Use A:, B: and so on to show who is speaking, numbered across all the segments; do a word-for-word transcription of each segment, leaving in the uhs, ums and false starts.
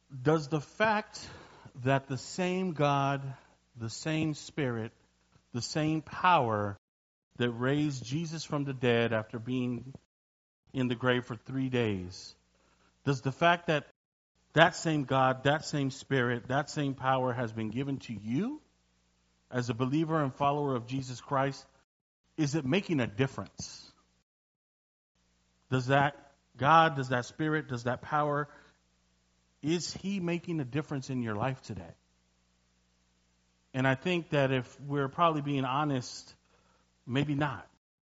A: Does the fact that the same God, the same Spirit, the same power that raised Jesus from the dead after being in the grave for three days, does the fact that that same God, that same Spirit, that same power has been given to you as a believer and follower of Jesus Christ, is it making a difference? Does that God, does that Spirit, does that power, is He making a difference in your life today? And I think that if we're probably being honest, maybe not.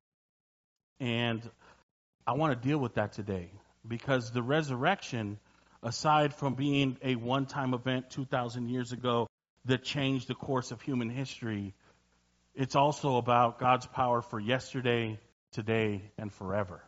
A: And I want to deal with that today, because the resurrection, aside from being a one-time event two thousand years ago that changed the course of human history, it's also about God's power for yesterday, today, and forever.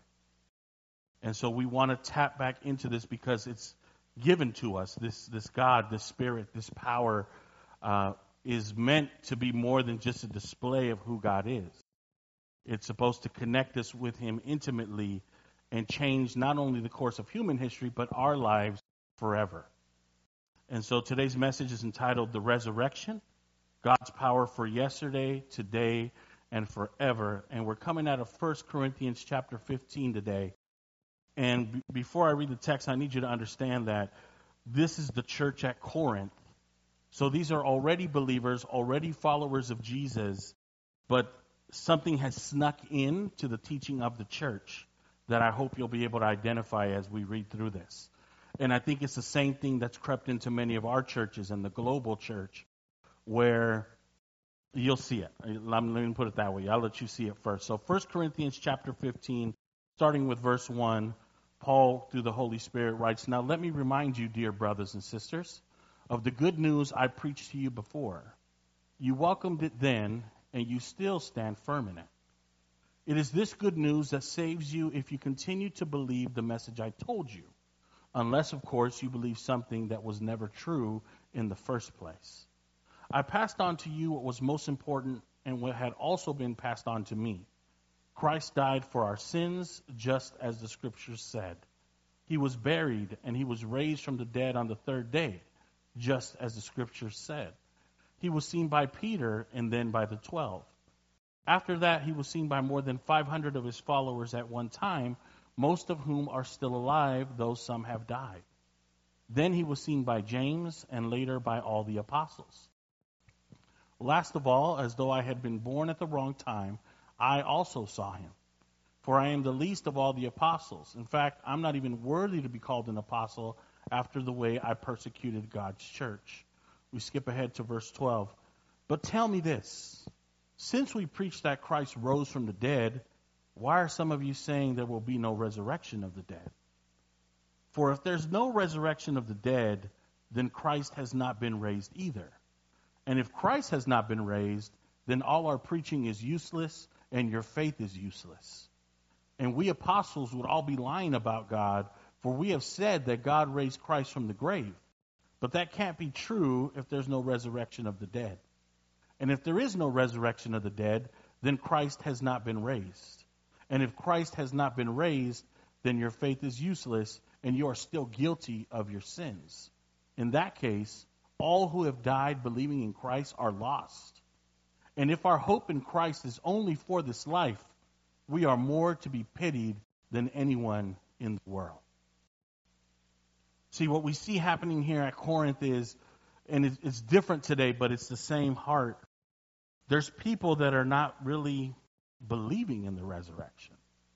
A: And so we want to tap back into this because it's given to us. This this God, this Spirit, this power uh, is meant to be more than just a display of who God is. It's supposed to connect us with Him intimately and change not only the course of human history, but our lives forever. And so today's message is entitled The Resurrection, God's Power for Yesterday, Today, and Forever. And we're coming out of First Corinthians chapter fifteen today. And b- before I read the text, I need you to understand that this is the church at Corinth. So these are already believers, already followers of Jesus, but something has snuck in to the teaching of the church that I hope you'll be able to identify as we read through this. And I think it's the same thing that's crept into many of our churches and the global church, where you'll see it. Let me put it that way. I'll let you see it first. So First Corinthians chapter fifteen, starting with verse one, Paul, through the Holy Spirit, writes, "Now let me remind you, dear brothers and sisters, of the good news I preached to you before. You welcomed it then, and you still stand firm in it. It is this good news that saves you if you continue to believe the message I told you, unless, of course, you believe something that was never true in the first place. I passed on to you what was most important and what had also been passed on to me. Christ died for our sins, just as the Scriptures said. He was buried, and He was raised from the dead on the third day, just as the Scriptures said. He was seen by Peter and then by the twelve. After that, He was seen by more than five hundred of His followers at one time, most of whom are still alive, though some have died. Then He was seen by James, and later by all the apostles. Last of all, as though I had been born at the wrong time, I also saw Him. For I am the least of all the apostles. In fact, I'm not even worthy to be called an apostle after the way I persecuted God's church." We skip ahead to verse twelve. "But tell me this, since we preach that Christ rose from the dead, why are some of you saying there will be no resurrection of the dead? For if there's no resurrection of the dead, then Christ has not been raised either. And if Christ has not been raised, then all our preaching is useless and your faith is useless. And we apostles would all be lying about God, for we have said that God raised Christ from the grave. But that can't be true if there's no resurrection of the dead. And if there is no resurrection of the dead, then Christ has not been raised. And if Christ has not been raised, then your faith is useless and you are still guilty of your sins. In that case, all who have died believing in Christ are lost. And if our hope in Christ is only for this life, we are more to be pitied than anyone in the world." See, what we see happening here at Corinth is, and it's, it's different today, but it's the same heart. There's people that are not really believing in the resurrection.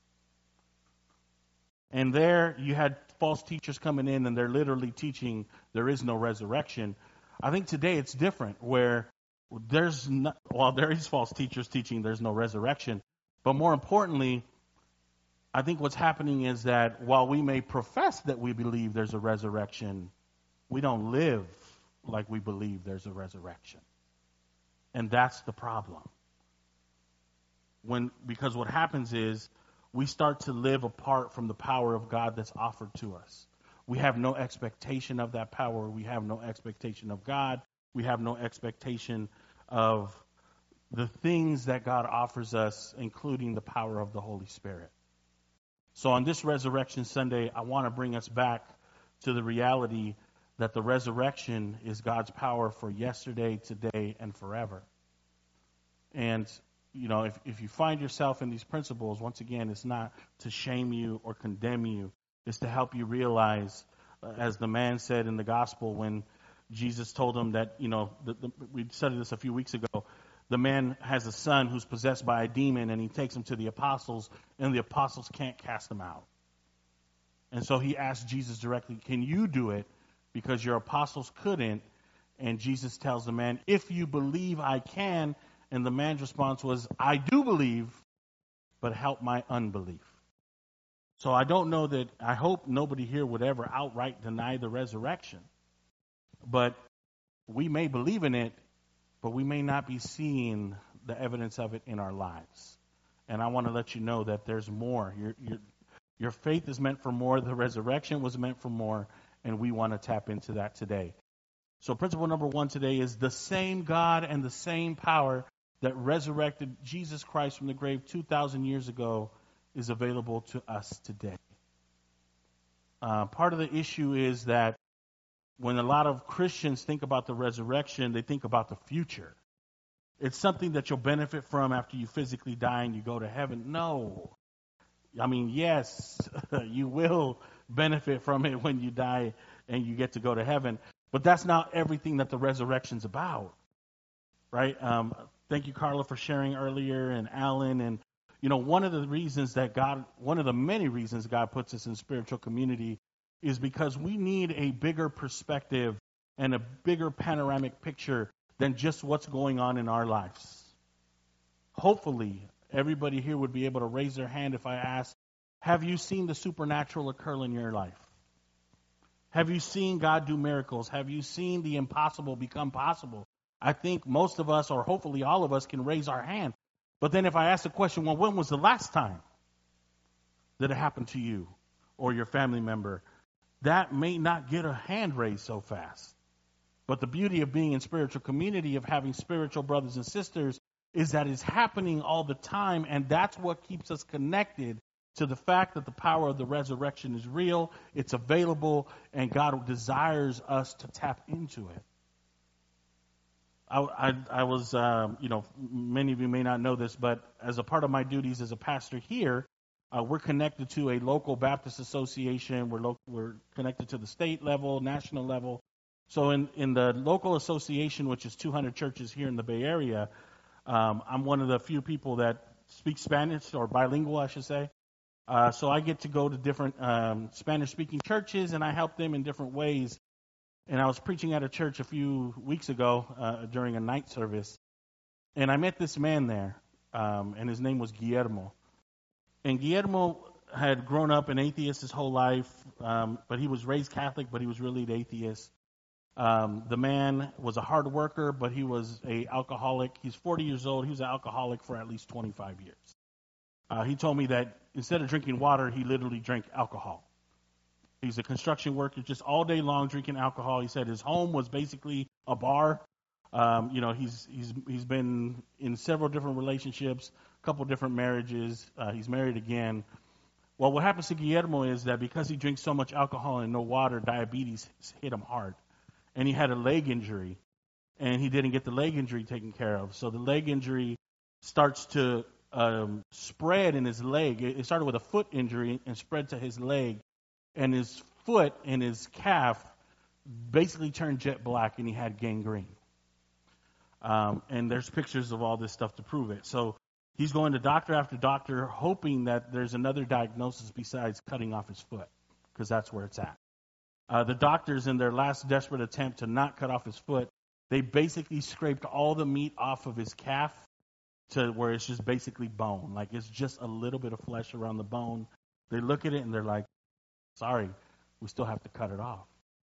A: And there you had false teachers coming in, and they're literally teaching there is no resurrection. I think today it's different, where there's not, well, there is false teachers teaching there's no resurrection. But more importantly, I think what's happening is that while we may profess that we believe there's a resurrection, we don't live like we believe there's a resurrection. And that's the problem. When, because what happens is we start to live apart from the power of God that's offered to us. We have no expectation of that power. We have no expectation of God. We have no expectation of the things that God offers us, including the power of the Holy Spirit. So on this Resurrection Sunday, I want to bring us back to the reality that the resurrection is God's power for yesterday, today, and forever. And, you know, if, if you find yourself in these principles, once again, it's not to shame you or condemn you. It's to help you realize, uh, as the man said in the gospel when Jesus told him that, you know, the, the, we studied this a few weeks ago, the man has a son who's possessed by a demon, and he takes him to the apostles, and the apostles can't cast him out. And so he asked Jesus directly, can you do it? Because your apostles couldn't. And Jesus tells the man, if you believe, I can. And the man's response was, I do believe, but help my unbelief. So I don't know that, I hope nobody here would ever outright deny the resurrection. But we may believe in it, but we may not be seeing the evidence of it in our lives. And I want to let you know that there's more. Your, your, your faith is meant for more. The resurrection was meant for more, and we want to tap into that today. So principle number one today is the same God and the same power that resurrected Jesus Christ from the grave two thousand years ago is available to us today. Uh, part of the issue is that when a lot of Christians think about the resurrection, they think about the future. It's something that you'll benefit from after you physically die and you go to heaven. No. I mean, yes, you will benefit from it when you die and you get to go to heaven. But that's not everything that the resurrection's about, right? Um, thank you, Carla, for sharing earlier, and Alan. And, you know, one of the reasons that God, one of the many reasons God puts us in spiritual community is because we need a bigger perspective and a bigger panoramic picture than just what's going on in our lives. Hopefully, everybody here would be able to raise their hand if I ask, have you seen the supernatural occur in your life? Have you seen God do miracles? Have you seen the impossible become possible? I think most of us, or hopefully all of us, can raise our hand. But then if I ask the question, well, when was the last time that it happened to you or your family member? That may not get a hand raised so fast. But the beauty of being in spiritual community, of having spiritual brothers and sisters, is that it's happening all the time, and that's what keeps us connected to the fact that the power of the resurrection is real, it's available, and God desires us to tap into it. I, I, I was, um, you know, many of you may not know this, but as a part of my duties as a pastor here, uh, we're connected to a local Baptist association. We're lo- we're connected to the state level, national level. So in, in the local association, which is two hundred churches here in the Bay Area, um, I'm one of the few people that speak Spanish, or bilingual, I should say. Uh, so I get to go to different um, Spanish-speaking churches, and I help them in different ways. And I was preaching at a church a few weeks ago uh, during a night service, and I met this man there, um, and his name was Guillermo. And Guillermo had grown up an atheist his whole life, um, but he was raised Catholic, but he was really an atheist. Um, the man was a hard worker, but he was a alcoholic. He's forty years old. He was an alcoholic for at least twenty-five years. Uh, he told me that instead of drinking water, he literally drank alcohol. He's a construction worker, just all day long drinking alcohol. He said his home was basically a bar. Um, you know, he's he's he's been in several different relationships, a couple different marriages. Uh, he's married again. Well, what happens to Guillermo is that because he drinks so much alcohol and no water, diabetes hit him hard. And he had a leg injury, and he didn't get the leg injury taken care of. So the leg injury starts to um, spread in his leg. It, it started with a foot injury and spread to his leg. And his foot and his calf basically turned jet black, and he had gangrene. Um, and there's pictures of all this stuff to prove it. So he's going to doctor after doctor, hoping that there's another diagnosis besides cutting off his foot, because that's where it's at. Uh, the doctors, in their last desperate attempt to not cut off his foot, they basically scraped all the meat off of his calf to where it's just basically bone. Like, it's just a little bit of flesh around the bone. They look at it and they're like, sorry, we still have to cut it off.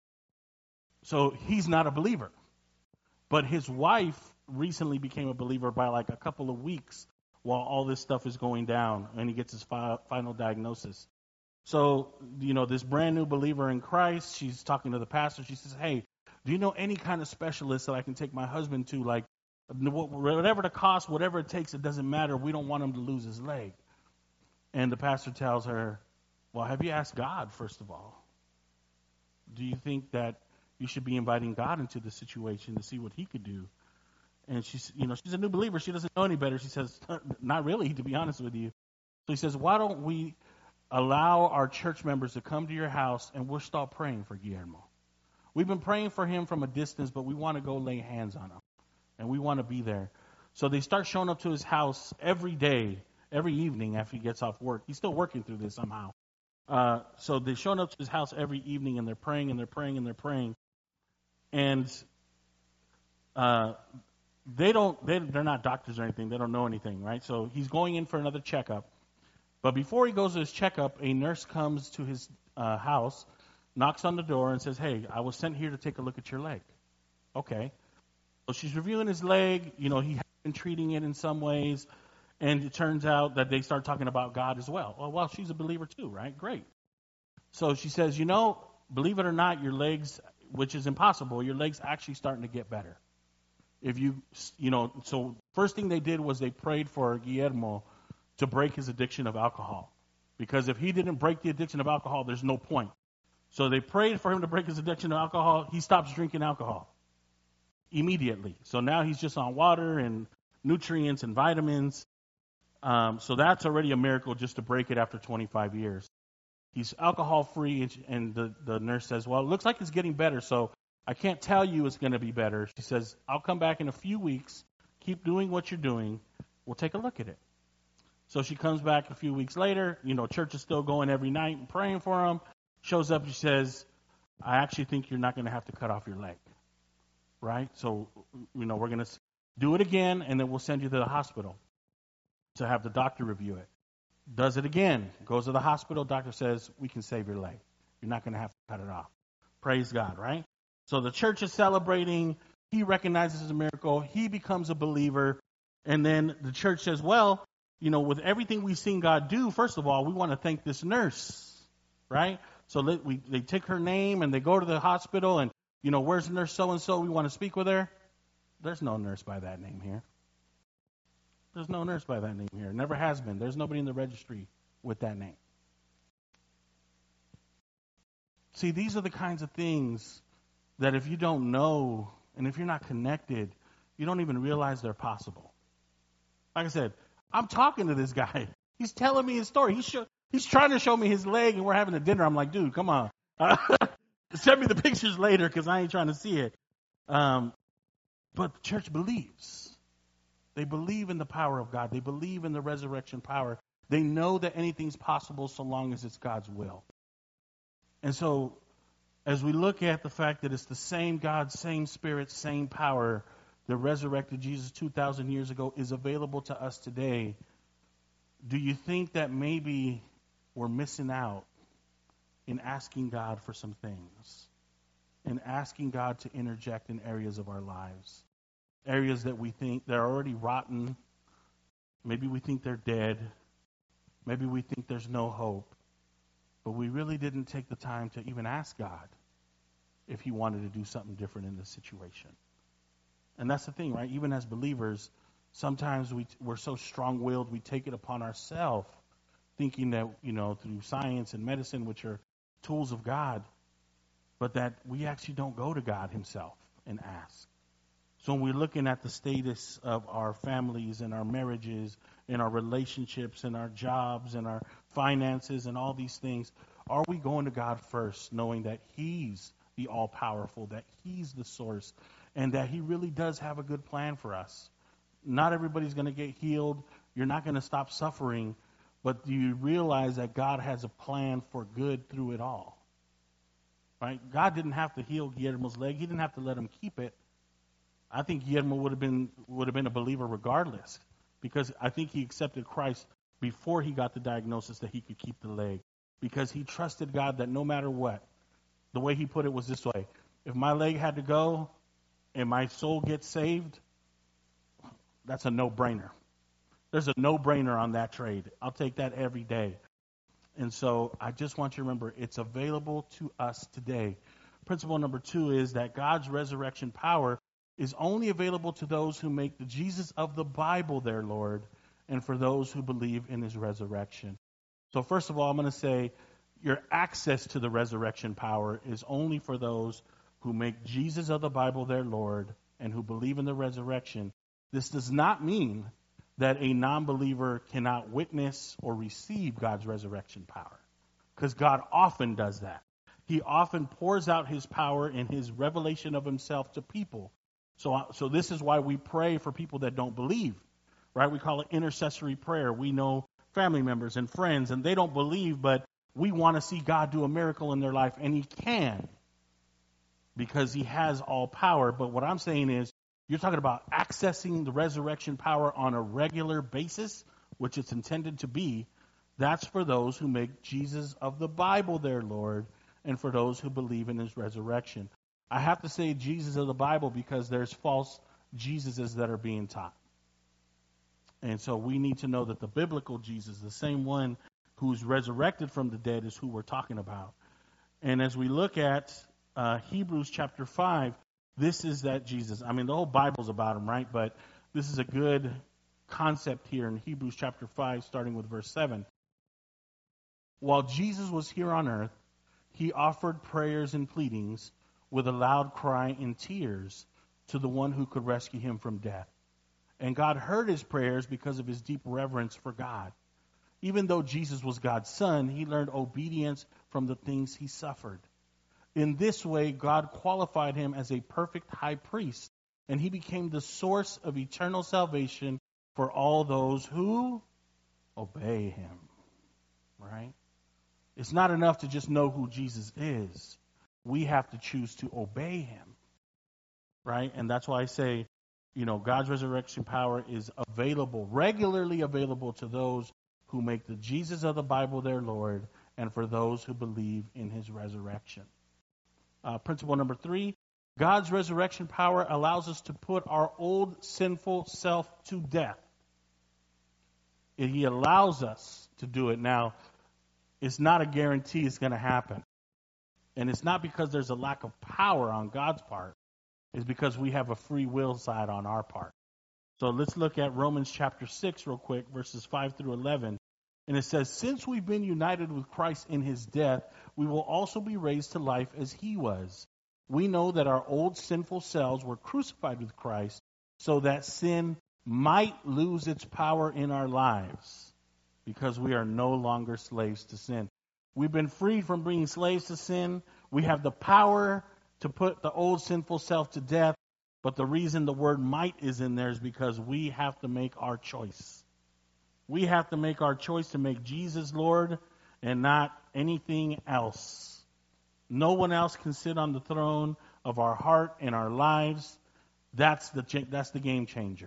A: So he's not a believer. But his wife recently became a believer by like a couple of weeks while all this stuff is going down, and he gets his fi- final diagnosis. So, you know, this brand new believer in Christ, she's talking to the pastor. She says, hey, do you know any kind of specialist that I can take my husband to? Like, whatever the cost, whatever it takes, it doesn't matter. We don't want him to lose his leg. And the pastor tells her, well, have you asked God, first of all? Do you think that, you should be inviting God into the situation to see what he could do. And she's, you know, she's a new believer. She doesn't know any better. She says, not really, to be honest with you. So he says, why don't we allow our church members to come to your house and we'll start praying for Guillermo. We've been praying for him from a distance, but we want to go lay hands on him. And we want to be there. So they start showing up to his house every day, every evening after he gets off work. He's still working through this somehow. Uh, so they're showing up to his house every evening, and they're praying, and they're praying, and they're praying. And uh, they don't, they, they're not doctors or anything. They don't know anything, right? So he's going in for another checkup. But before he goes to his checkup, a nurse comes to his uh, house, knocks on the door, and says, hey, I was sent here to take a look at your leg. Okay. So she's reviewing his leg. You know, he has been treating it in some ways. And it turns out that they start talking about God as well. Well, well, she's a believer too, right? Great. So she says, you know, believe it or not, your legs, which is impossible, your legs actually starting to get better. If you, you know, so first thing they did was they prayed for Guillermo to break his addiction of alcohol. Because if he didn't break the addiction of alcohol, there's no point. So they prayed for him to break his addiction of alcohol. He stops drinking alcohol immediately. So now he's just on water and nutrients and vitamins. Um, so that's already a miracle just to break it after twenty-five years. He's alcohol free, and the, the nurse says, well, it looks like it's getting better, so I can't tell you it's going to be better. She says, I'll come back in a few weeks. Keep doing what you're doing. We'll take a look at it. So she comes back a few weeks later. You know, church is still going every night and praying for him. Shows up, she says, I actually think you're not going to have to cut off your leg. Right? So, you know, we're going to do it again, and then we'll send you to the hospital to have the doctor review it. Does it again. Goes to the hospital. Doctor says, we can save your leg. You're not going to have to cut it off. Praise God, right? So the church is celebrating. He recognizes it's a miracle. He becomes a believer. And then the church says, well, you know, with everything we've seen God do, first of all, we want to thank this nurse, right? So let, we, they take her name and they go to the hospital and, you know, where's nurse so-and-so? We want to speak with her. There's no nurse by that name here. There's no nurse by that name here. Never has been. There's nobody in the registry with that name. See, these are the kinds of things that if you don't know and if you're not connected, you don't even realize they're possible. Like I said, I'm talking to this guy. He's telling me his story. He's, show, he's trying to show me his leg, and we're having a dinner. I'm like, dude, come on. Send me the pictures later because I ain't trying to see it. Um, but the church believes. They believe in the power of God. They believe in the resurrection power. They know that anything's possible so long as it's God's will. And so as we look at the fact that it's the same God, same Spirit, same power that resurrected Jesus two thousand years ago is available to us today, do you think that maybe we're missing out in asking God for some things and asking God to interject in areas of our lives? Areas that we think they're already rotten. Maybe we think they're dead. Maybe we think there's no hope. But we really didn't take the time to even ask God if he wanted to do something different in this situation. And that's the thing, right? Even as believers, sometimes we, we're so strong-willed, we take it upon ourselves, thinking that, you know, through science and medicine, which are tools of God, but that we actually don't go to God himself and ask. So when we're looking at the status of our families and our marriages and our relationships and our jobs and our finances and all these things, are we going to God first, knowing that he's the all-powerful, that he's the source, and that he really does have a good plan for us? Not everybody's going to get healed. You're not going to stop suffering. But do you realize that God has a plan for good through it all? Right? God didn't have to heal Guillermo's leg. He didn't have to let him keep it. I think Guillermo would have been would have been a believer regardless, because I think he accepted Christ before he got the diagnosis that he could keep the leg, because he trusted God that no matter what, the way he put it was this way: if my leg had to go and my soul gets saved, that's a no-brainer. There's a no-brainer on that trade. I'll take that every day. And so I just want you to remember, it's available to us today. Principle number two is that God's resurrection power is only available to those who make the Jesus of the Bible their Lord, and for those who believe in his resurrection. So first of all, I'm going to say your access to the resurrection power is only for those who make Jesus of the Bible their Lord and who believe in the resurrection, this does not mean that a non-believer cannot witness or receive God's resurrection power, because God often does that. He often pours out his power and his revelation of himself to people. So, so this is why we pray for people that don't believe, right? We call it intercessory prayer. We know family members and friends, and they don't believe, but we want to see God do a miracle in their life, and he can, because he has all power. But what I'm saying is, you're talking about accessing the resurrection power on a regular basis, which it's intended to be. That's for those who make Jesus of the Bible their Lord and for those who believe in his resurrection. I have to say Jesus of the Bible because there's false Jesuses that are being taught. And so we need to know that the biblical Jesus, the same one who's resurrected from the dead, is who we're talking about. And as we look at uh, Hebrews chapter five, this is that Jesus. I mean, the whole Bible's about him, right? But this is a good concept here in Hebrews chapter five, starting with verse seven. While Jesus was here on earth, he offered prayers and pleadings with a loud cry and tears to the one who could rescue him from death. And God heard his prayers because of his deep reverence for God. Even though Jesus was God's son, he learned obedience from the things he suffered. In this way, God qualified him as a perfect high priest, and he became the source of eternal salvation for all those who obey him. Right? It's not enough to just know who Jesus is. We have to choose to obey him. Right? And that's why I say, you know, God's resurrection power is available, regularly available to those who make the Jesus of the Bible their Lord and for those who believe in his resurrection. Uh, principle number three, God's resurrection power allows us to put our old sinful self to death. And he allows us to do it. Now, it's not a guarantee it's going to happen. And it's not because there's a lack of power on God's part. It's because we have a free will side on our part. So let's look at Romans chapter six real quick, verses five through eleven. And it says, since we've been united with Christ in his death, we will also be raised to life as he was. We know that our old sinful selves were crucified with Christ so that sin might lose its power in our lives because we are no longer slaves to sin. We've been freed from being slaves to sin. We have the power to put the old sinful self to death. But the reason the word might is in there is because we have to make our choice. We have to make our choice to make Jesus Lord and not anything else. No one else can sit on the throne of our heart and our lives. That's the that's the game changer.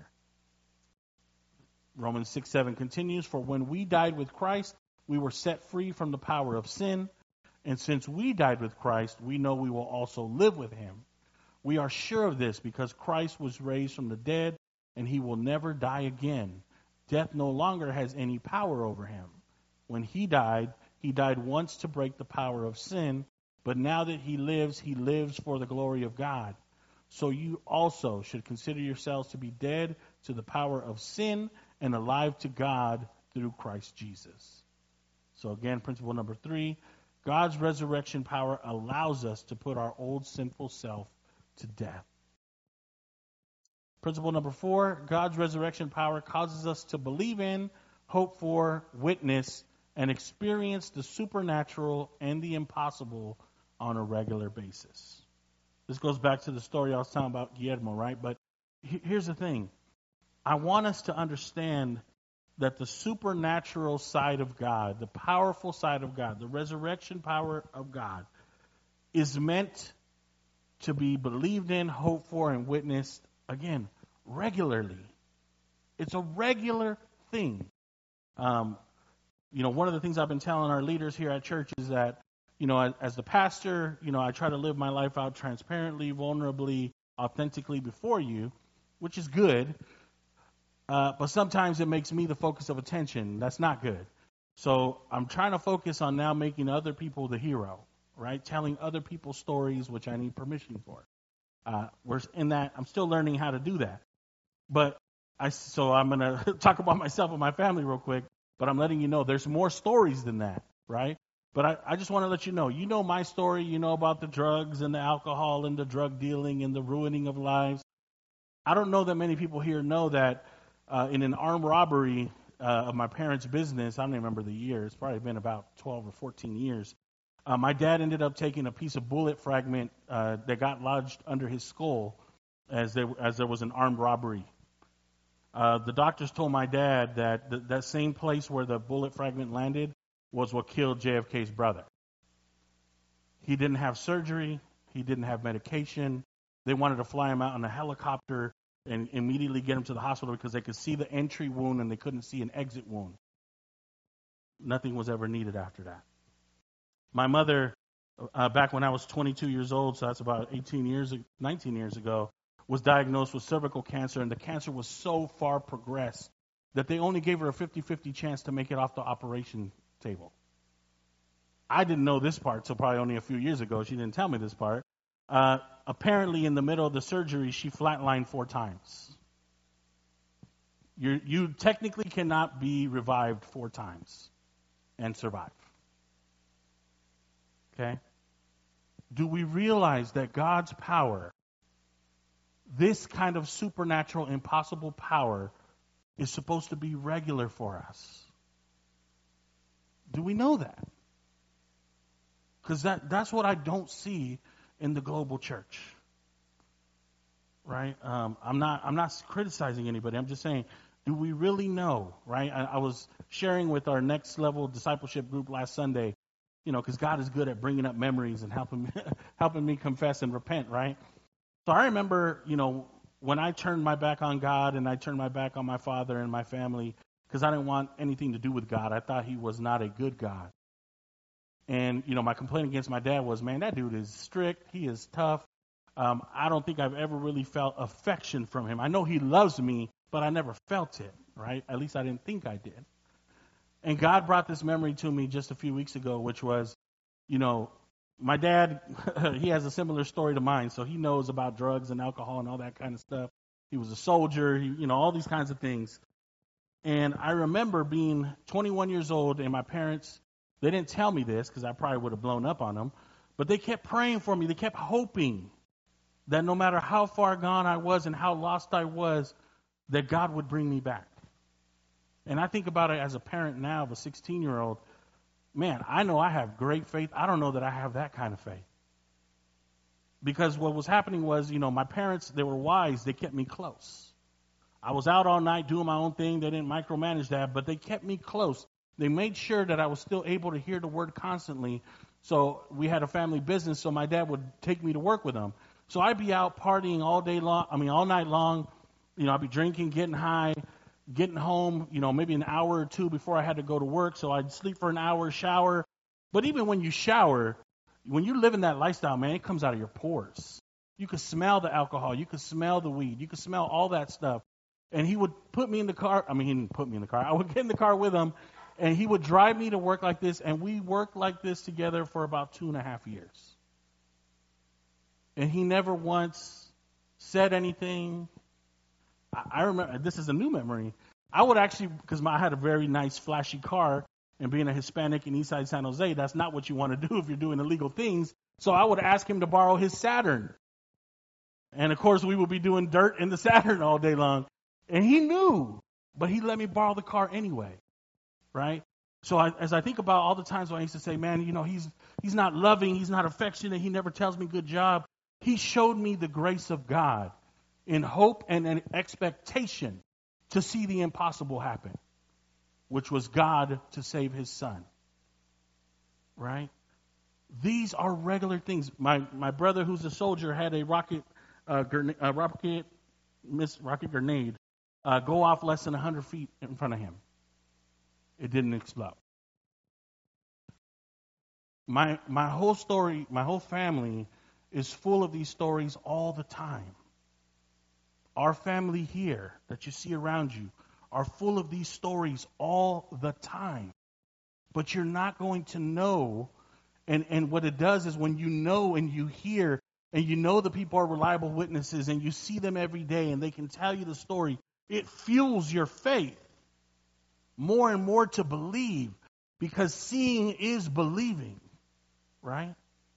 A: Romans six seven continues, for when we died with Christ, we were set free from the power of sin. And since we died with Christ, we know we will also live with him. We are sure of this because Christ was raised from the dead and he will never die again. Death no longer has any power over him. When he died, he died once to break the power of sin, but now that he lives, he lives for the glory of God. So you also should consider yourselves to be dead to the power of sin and alive to God through Christ Jesus. So again, principle number three, God's resurrection power allows us to put our old sinful self to death. Principle number four, God's resurrection power causes us to believe in, hope for, witness, and experience the supernatural and the impossible on a regular basis. This goes back to the story I was telling about Guillermo, right? But here's the thing. I want us to understand that the supernatural side of God, the powerful side of God, the resurrection power of God is meant to be believed in, hoped for, and witnessed, again, regularly. It's a regular thing. Um, you know, one of the things I've been telling our leaders here at church is that, you know, as, as the pastor, you know, I try to live my life out transparently, vulnerably, authentically before you, which is good. Uh, but sometimes it makes me the focus of attention. That's not good. So I'm trying to focus on now making other people the hero, right? Telling other people's stories, which I need permission for. Uh, we're in that. I'm still learning how to do that. But I, so I'm going to talk about myself and my family real quick, but I'm letting you know there's more stories than that, right? But I, I just want to let you know, you know my story, you know about the drugs and the alcohol and the drug dealing and the ruining of lives. I don't know that many people here know that uh, in an armed robbery uh, of my parents' business, I don't even remember the year, it's probably been about twelve or fourteen years, uh, my dad ended up taking a piece of bullet fragment uh, that got lodged under his skull as there, as there was an armed robbery. Uh, the doctors told my dad that th- that same place where the bullet fragment landed was what killed J F K's brother. He didn't have surgery. He didn't have medication. They wanted to fly him out on a helicopter and immediately get him to the hospital because they could see the entry wound and they couldn't see an exit wound. Nothing was ever needed after that. My mother, uh, back when I was twenty-two years old, so that's about eighteen years, nineteen years ago, was diagnosed with cervical cancer, and the cancer was so far progressed that they only gave her a fifty-fifty chance to make it off the operation table. I didn't know this part, so probably only a few years ago. She didn't tell me this part. Uh, apparently, in the middle of the surgery, she flatlined four times. You're, you technically cannot be revived four times and survive. Okay? Do we realize that God's power, this kind of supernatural, impossible power, is supposed to be regular for us? Do we know that? Because that, that's what I don't see in the global church. Right? Um, I'm not I'm not criticizing anybody. I'm just saying, do we really know? Right? I, I was sharing with our next level discipleship group last Sunday, you know, because God is good at bringing up memories and helping me, helping me confess and repent, right? So I remember, you know, when I turned my back on God and I turned my back on my father and my family because I didn't want anything to do with God. I thought he was not a good God. And, you know, my complaint against my dad was, man, that dude is strict. He is tough. Um, I don't think I've ever really felt affection from him. I know he loves me, but I never felt it, right? At least I didn't think I did. And God brought this memory to me just a few weeks ago, which was, you know, my dad, he has a similar story to mine, so he knows about drugs and alcohol and all that kind of stuff. He was a soldier, he, you know, all these kinds of things. And I remember being twenty-one years old, and my parents, they didn't tell me this because I probably would have blown up on them, but they kept praying for me. They kept hoping that no matter how far gone I was and how lost I was, that God would bring me back. And I think about it as a parent now of a sixteen-year-old. Man, I know I have great faith. I don't know that I have that kind of faith. Because what was happening was, you know, my parents, they were wise. They kept me close. I was out all night doing my own thing. They didn't micromanage that, but they kept me close. They made sure that I was still able to hear the word constantly. So we had a family business, so my dad would take me to work with them. So I'd be out partying all day long, I mean, all night long. You know, I'd be drinking, getting high, getting home, you know, maybe an hour or two before I had to go to work. So I'd sleep for an hour, shower. But even when you shower, when you live in that lifestyle, man, it comes out of your pores. You could smell the alcohol. You could smell the weed. You could smell all that stuff. And he would put me in the car. I mean, he didn't put me in the car. I would get in the car with him, and he would drive me to work like this. And we worked like this together for about two and a half years. And he never once said anything. I remember, this is a new memory. I would actually, because I had a very nice, flashy car, and being a Hispanic in Eastside San Jose, that's not what you want to do if you're doing illegal things. So I would ask him to borrow his Saturn. And, of course, we would be doing dirt in the Saturn all day long. And he knew, but he let me borrow the car anyway, right? So I, as I think about all the times when I used to say, man, you know, he's he's not loving, he's not affectionate, he never tells me good job. He showed me the grace of God in hope and an expectation to see the impossible happen, which was God to save his son. Right? These are regular things. My my brother, who's a soldier, had a rocket uh, grenade, uh, rocket miss rocket grenade uh, go off less than one hundred feet in front of him. It didn't explode. My my whole story, my whole family is full of these stories all the time. Our family here that you see around you are full of these stories all the time. But you're not going to know. And, and what it does is when you know and you hear and you know the people are reliable witnesses and you see them every day and they can tell you the story, it fuels your faith more and more to believe Because seeing is believing, right?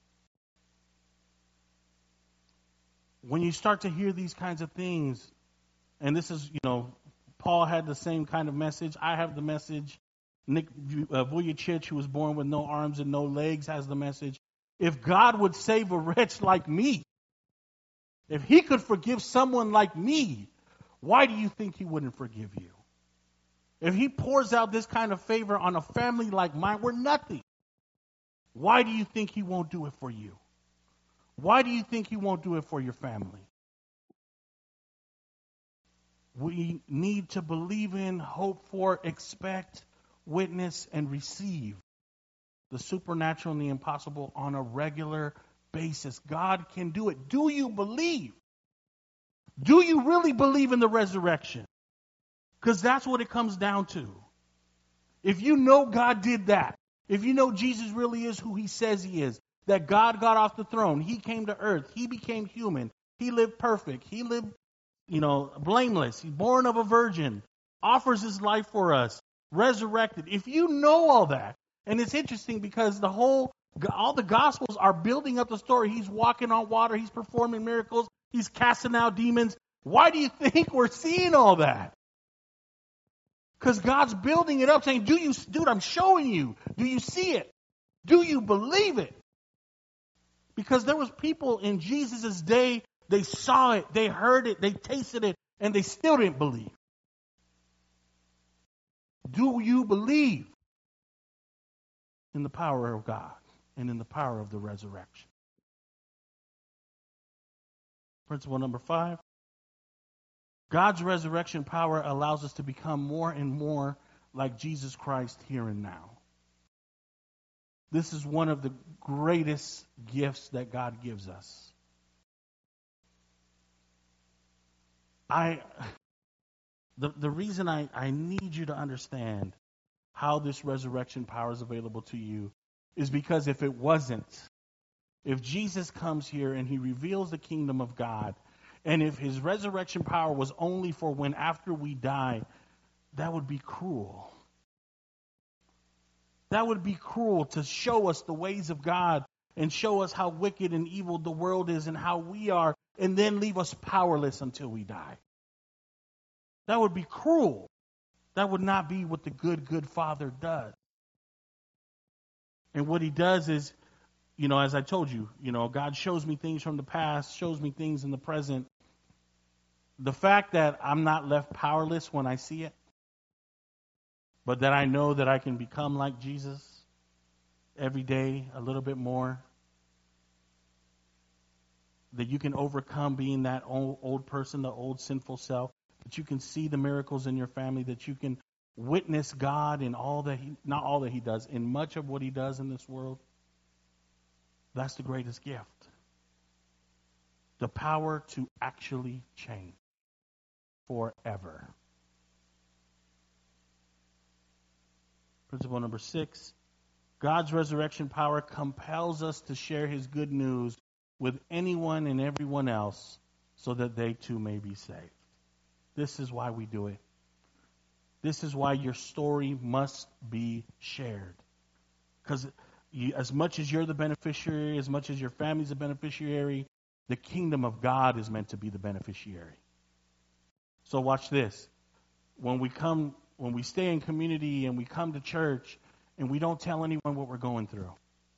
A: When you start to hear these kinds of things, and this is, you know, Paul had the same kind of message. I have the message. Nick uh, Vujicic, who was born with no arms and no legs, has the message. If God would save a wretch like me, if he could forgive someone like me, why do you think he wouldn't forgive you? If he pours out this kind of favor on a family like mine, we're nothing. Why do you think he won't do it for you? Why do you think he won't do it for your family? We need to believe in, hope for, expect, witness, and receive the supernatural and the impossible on a regular basis. God can do it. Do you believe? Do you really believe in the resurrection? Because that's what it comes down to. If you know God did that, if you know Jesus really is who he says he is, that God got off the throne, he came to earth, he became human, he lived perfect, he lived, you know, blameless, he's born of a virgin, offers his life for us, resurrected. If you know all that, and it's interesting because the whole, all the Gospels are building up the story. He's walking on water, he's performing miracles, he's casting out demons. Why do you think we're seeing all that? Because God's building it up, saying, do you, dude, I'm showing you. Do you see it? Do you believe it? Because there was people in Jesus' day, they saw it, they heard it, they tasted it, and they still didn't believe. Do you believe in the power of God and in the power of the resurrection? Principle number five. God's resurrection power allows us to become more and more like Jesus Christ here and now. This is one of the greatest gifts that God gives us. I, the, the reason I, I need you to understand how this resurrection power is available to you is because if it wasn't, if Jesus comes here and he reveals the kingdom of God, and if his resurrection power was only for when after we die, that would be cruel. That would be cruel to show us the ways of God and show us how wicked and evil the world is and how we are, and then leave us powerless until we die. That would be cruel. That would not be what the good, good Father does. And what he does is, you know, as I told you, you know, God shows me things from the past, shows me things in the present. The fact that I'm not left powerless when I see it, but that I know that I can become like Jesus every day a little bit more, that you can overcome being that old, old person, the old sinful self, that you can see the miracles in your family, that you can witness God in all that he, not all that he does, in much of what he does in this world. That's the greatest gift. The power to actually change forever. Principle number six, God's resurrection power compels us to share his good news with anyone and everyone else so that they too may be saved. This is why we do it. This is why your story must be shared. Because as much as you're the beneficiary, as much as your family's a beneficiary, the kingdom of God is meant to be the beneficiary. So watch this. When we come, when we stay in community and we come to church and we don't tell anyone what we're going through,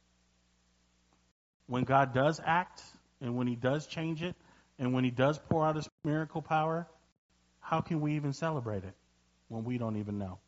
A: when God does act and when he does change it and when he does pour out his miracle power, how can we even celebrate it when we don't even know?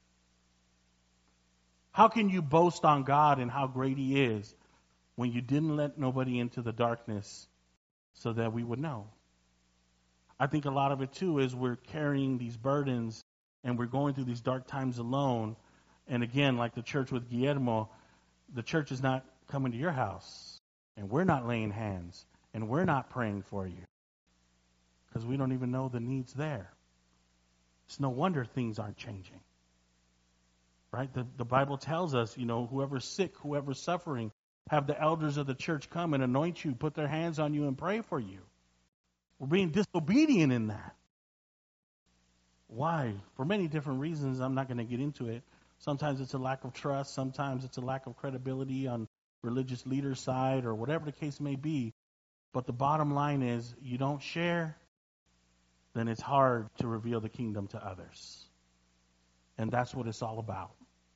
A: How can you boast on God and how great he is when you didn't let nobody into the darkness so that we would know? I think a lot of it too is we're carrying these burdens and we're going through these dark times alone. And again, like the church with Guillermo, the church is not coming to your house and we're not laying hands and we're not praying for you because we don't even know the needs there. It's no wonder things aren't changing. Right? The, the Bible tells us, you know, whoever's sick, whoever's suffering, have the elders of the church come and anoint you, put their hands on you and pray for you. We're being disobedient in that. Why? For many different reasons. I'm not going to get into it. Sometimes it's a lack of trust. Sometimes it's a lack of credibility on religious leaders' side or whatever the case may be. But the bottom line is, you don't share, then it's hard to reveal the kingdom to others. And that's what it's all about.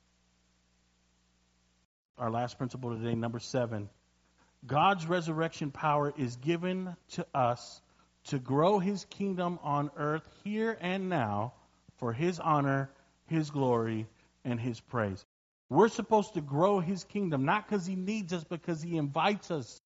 A: Our last principle today, number seven. God's resurrection power is given to us to grow his kingdom on earth here and now for his honor, his glory, and his praise. We're supposed to grow his kingdom, not because he needs us, because he invites us.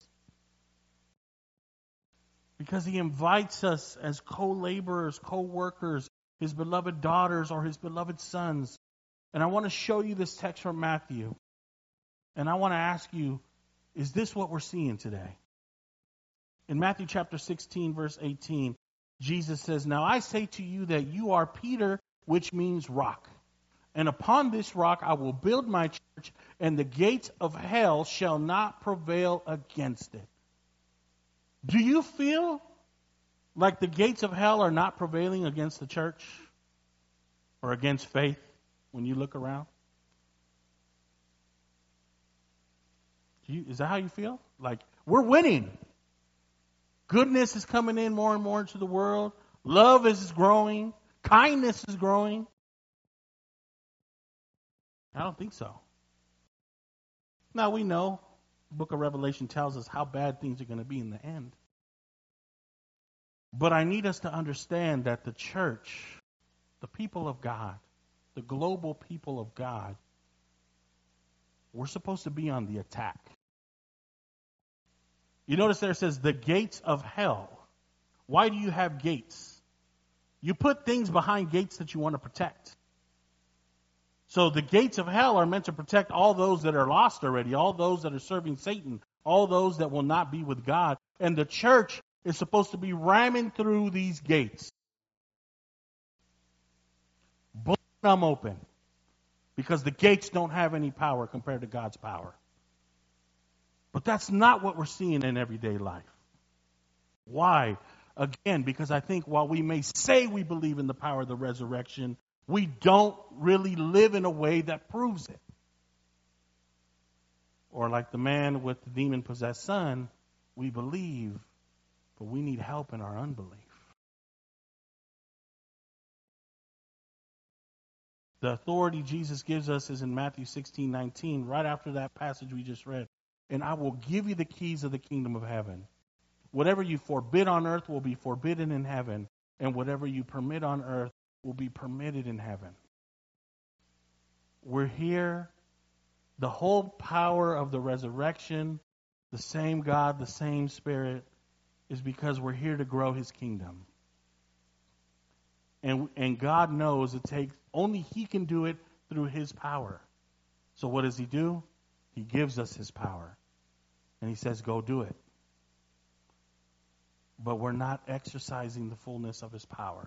A: Because he invites us as co-laborers, co-workers, his beloved daughters or his beloved sons. And I want to show you this text from Matthew. And I want to ask you, is this what we're seeing today? In Matthew chapter sixteen, verse eighteen, Jesus says, "Now I say to you that you are Peter, which means rock. And upon this rock I will build my church, and the gates of hell shall not prevail against it." Do you feel like the gates of hell are not prevailing against the church or against faith when you look around? Do you, is that how you feel? Like, we're winning. Goodness is coming in more and more into the world. Love is growing. Kindness is growing. I don't think so. Now we know the book of Revelation tells us how bad things are going to be in the end. But I need us to understand that the church, the people of God, the global people of God, we're supposed to be on the attack. You notice there it says the gates of hell. Why do you have gates? You put things behind gates that you want to protect. So the gates of hell are meant to protect all those that are lost already, all those that are serving Satan, all those that will not be with God. And the church is supposed to be ramming through these gates. Blowing them open. Because the gates don't have any power compared to God's power. But that's not what we're seeing in everyday life. Why? Again, because I think while we may say we believe in the power of the resurrection, we don't really live in a way that proves it. Or like the man with the demon-possessed son, we believe, but we need help in our unbelief. The authority Jesus gives us is in Matthew sixteen nineteen, right after that passage we just read. "And I will give you the keys of the kingdom of heaven. Whatever you forbid on earth will be forbidden in heaven, and whatever you permit on earth will be permitted in heaven." We're here. The whole power of the resurrection, the same God, the same Spirit, is because we're here to grow his kingdom. And, and God knows it takes, only he can do it through his power. So what does he do? He gives us his power. And he says, go do it. But we're not exercising the fullness of his power.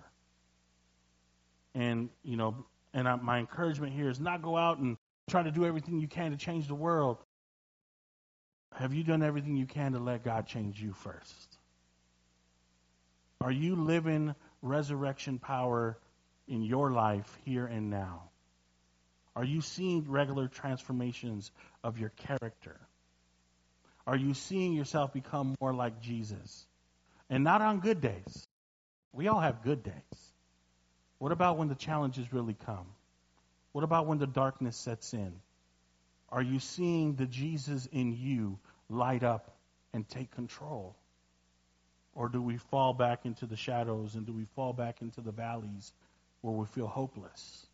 A: And, you know, and I, my encouragement here is not go out and try to do everything you can to change the world. Have you done everything you can to let God change you first? Are you living resurrection power in your life here and now? Are you seeing regular transformations of your character? Are you seeing yourself become more like Jesus? And not on good days. We all have good days. What about when the challenges really come? What about when the darkness sets in? Are you seeing the Jesus in you light up and take control? Or do we fall back into the shadows and do we fall back into the valleys where we feel hopeless?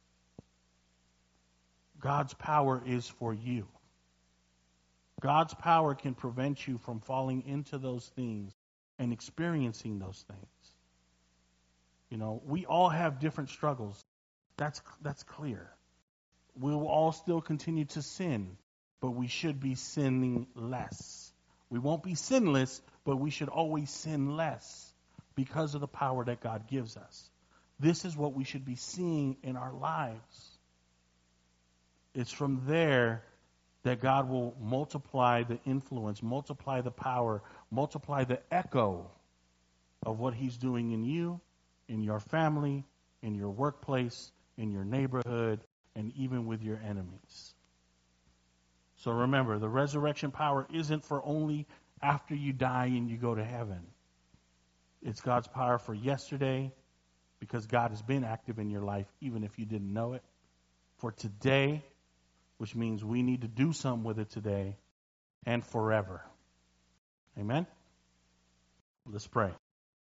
A: God's power is for you. God's power can prevent you from falling into those things and experiencing those things. You know, we all have different struggles. That's that's clear. We will all still continue to sin, but we should be sinning less. We won't be sinless, but we should always sin less because of the power that God gives us. This is what we should be seeing in our lives. It's from there that God will multiply the influence, multiply the power, multiply the echo of what he's doing in you, in your family, in your workplace, in your neighborhood, and even with your enemies. So remember, the resurrection power isn't for only after you die and you go to heaven. It's God's power for yesterday, because God has been active in your life even if you didn't know it. For today, which means we need to do something with it today, and forever. Amen? Let's pray.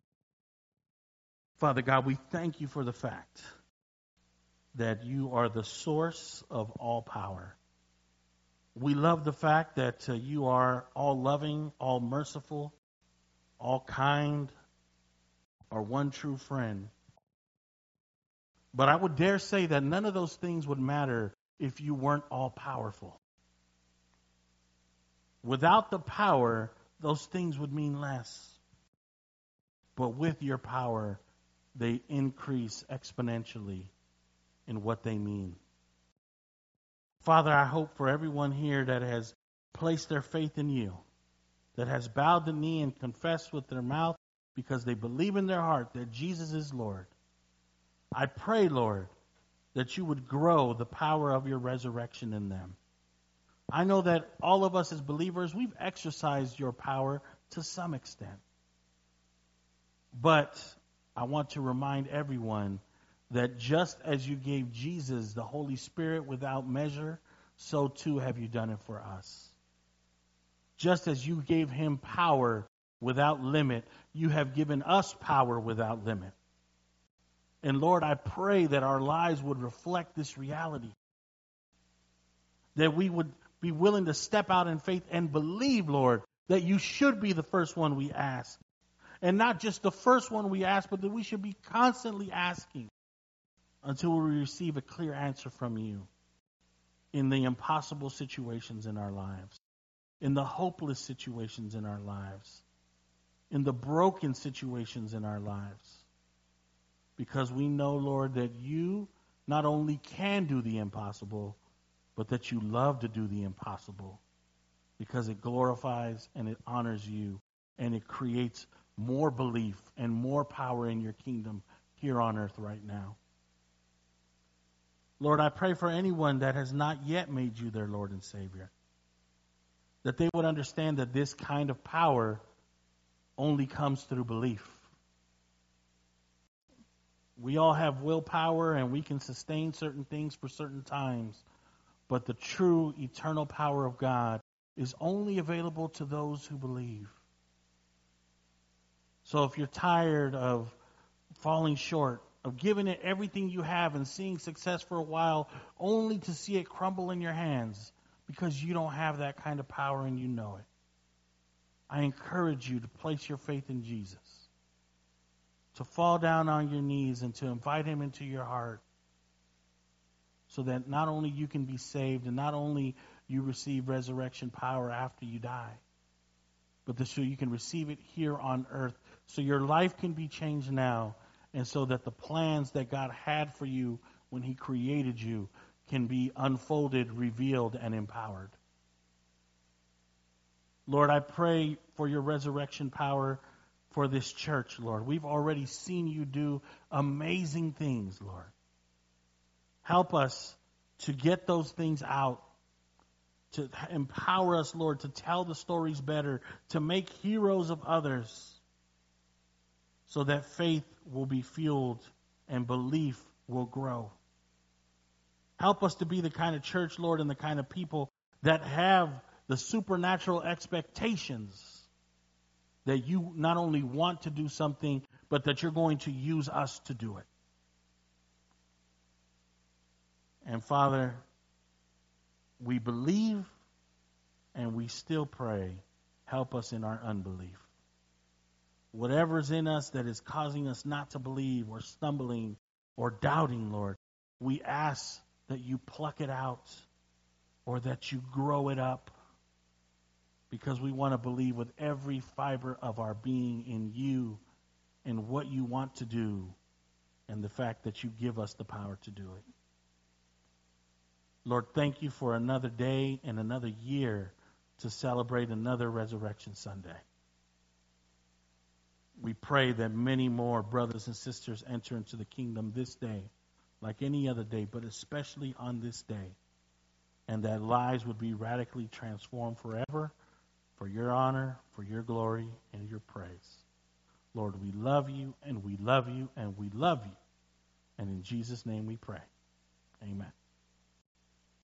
A: Father God, we thank you for the fact that you are the source of all power. We love the fact that uh, you are all loving, all merciful, all kind, our one true friend. But I would dare say that none of those things would matter if you weren't all powerful. Without the power, those things would mean less. But with your power, they increase exponentially in what they mean. Father, I hope for everyone here that has placed their faith in you, that has bowed the knee and confessed with their mouth because they believe in their heart that Jesus is Lord. I pray, Lord, that you would grow the power of your resurrection in them. I know that all of us as believers, we've exercised your power to some extent. But I want to remind everyone that just as you gave Jesus the Holy Spirit without measure, so too have you done it for us. Just as you gave him power without limit, you have given us power without limit. And Lord, I pray that our lives would reflect this reality. That we would be willing to step out in faith and believe, Lord, that you should be the first one we ask. And not just the first one we ask, but that we should be constantly asking until we receive a clear answer from you in the impossible situations in our lives, in the hopeless situations in our lives, in the broken situations in our lives. Because we know, Lord, that you not only can do the impossible, but that you love to do the impossible because it glorifies and it honors you and it creates more belief and more power in your kingdom here on earth right now. Lord, I pray for anyone that has not yet made you their Lord and Savior, that they would understand that this kind of power only comes through belief. We all have willpower and we can sustain certain things for certain times, but the true eternal power of God is only available to those who believe. So if you're tired of falling short, of giving it everything you have and seeing success for a while only to see it crumble in your hands because you don't have that kind of power and you know it, I encourage you to place your faith in Jesus, to fall down on your knees and to invite him into your heart so that not only you can be saved and not only you receive resurrection power after you die, but that so you can receive it here on earth so your life can be changed now and so that the plans that God had for you when he created you can be unfolded, revealed, and empowered. Lord, I pray for your resurrection power for this church, Lord. We've already seen you do amazing things, Lord. Help us to get those things out, to empower us, Lord, to tell the stories better, to make heroes of others, so that faith will be fueled and belief will grow. Help us to be the kind of church, Lord, and the kind of people that have the supernatural expectations that you not only want to do something, but that you're going to use us to do it. And Father, we believe and we still pray, help us in our unbelief. Whatever's in us that is causing us not to believe or stumbling or doubting, Lord, we ask that you pluck it out or that you grow it up, because we want to believe with every fiber of our being in you and what you want to do and the fact that you give us the power to do it. Lord, thank you for another day and another year to celebrate another Resurrection Sunday. We pray that many more brothers and sisters enter into the kingdom this day like any other day, but especially on this day, and that lives would be radically transformed forever for your honor, for your glory, and your praise. Lord, we love you, and we love you, and we love you. And in Jesus' name we pray. Amen.